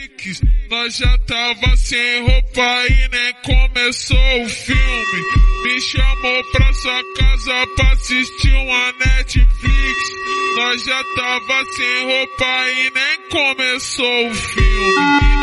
Netflix. Nós já tava sem roupa e nem começou o filme. Me chamou pra sua casa pra assistir uma Netflix. Nós já tava sem roupa e nem começou o filme.